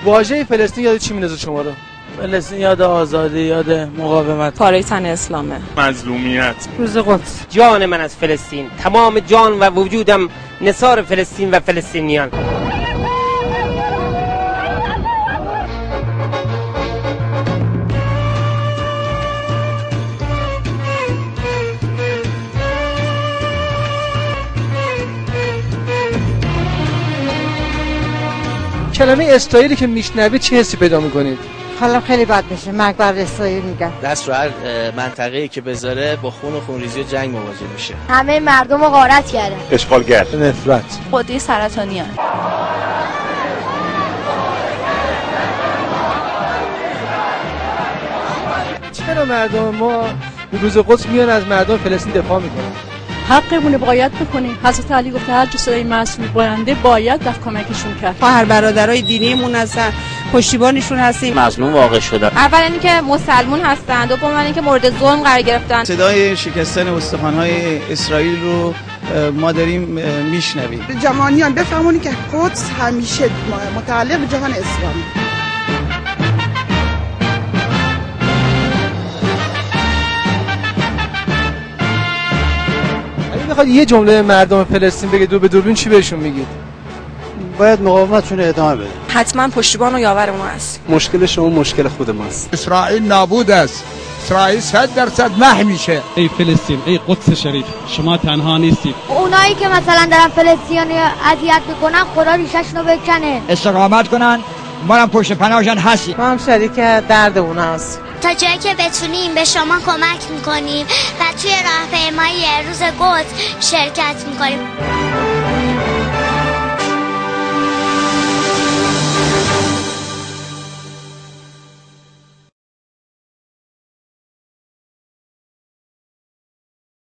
واژه فلسطین یاد چی میندازه شما رو؟ فلسطین یاد آزادی، یاد مقاومت، پاره تن اسلامه، مظلومیت، روز قدس. جان من از فلسطین، تمام جان و وجودم نثار فلسطین و فلسطینیان. کلمه اسرائیلی که میشنوید چه حسی پیدا میکنید؟ حالا خیلی بد میشه، مرگ بر اسرائیل میگن. دست رو هر منطقه‌ای که بذاره با خون و خونریزی و جنگ مواجه میشه. همه مردم رو غارت کرده. اشغالگر، نفرت، غده سرطانیان. چرا مردم ما روز قدس میان از مردم فلسطین دفاع میکنن؟ حقمونه، باید بکنیم. حضرت علی گفته هر جو صدای معصوم برنده باید رفت کمکشون کرد. خواهر برادرای دینیمون هستن، پشتیبانشون هستیم. مظلوم واقع شدن. اول اینکه مسلمون هستند، دوم اینکه مورد ظلم قرار گرفتن. صدای شکستن استخوان‌های اسرائیل رو ما داریم میشنویم. جهانیان بفهمونی که قدس همیشه متعلق به جهان اسلامی. بخواد یه جمله مردم فلسطین بگید دور به دوربین چی بهشون میگید؟ باید مقاومتشون ادامه بده. حتما پشتیبان و یاور ما هست. مشکل شما مشکل خود ماست. اسرائیل نابود است. اسرائیل 100% محو میشه. ای فلسطین، ای قدس شریف، شما تنها نیستید. اونایی که مثلا دارن فلسطینی اذیت میکنن خدا ریششونو بکنه. استقامت کنن، ما هم پشت پناهشون هستیم. ما هم شریک درد اون هست. تا جایی که بتونیم به شما کمک میکنیم و توی راهپیمایی روز قدس شرکت میکنیم.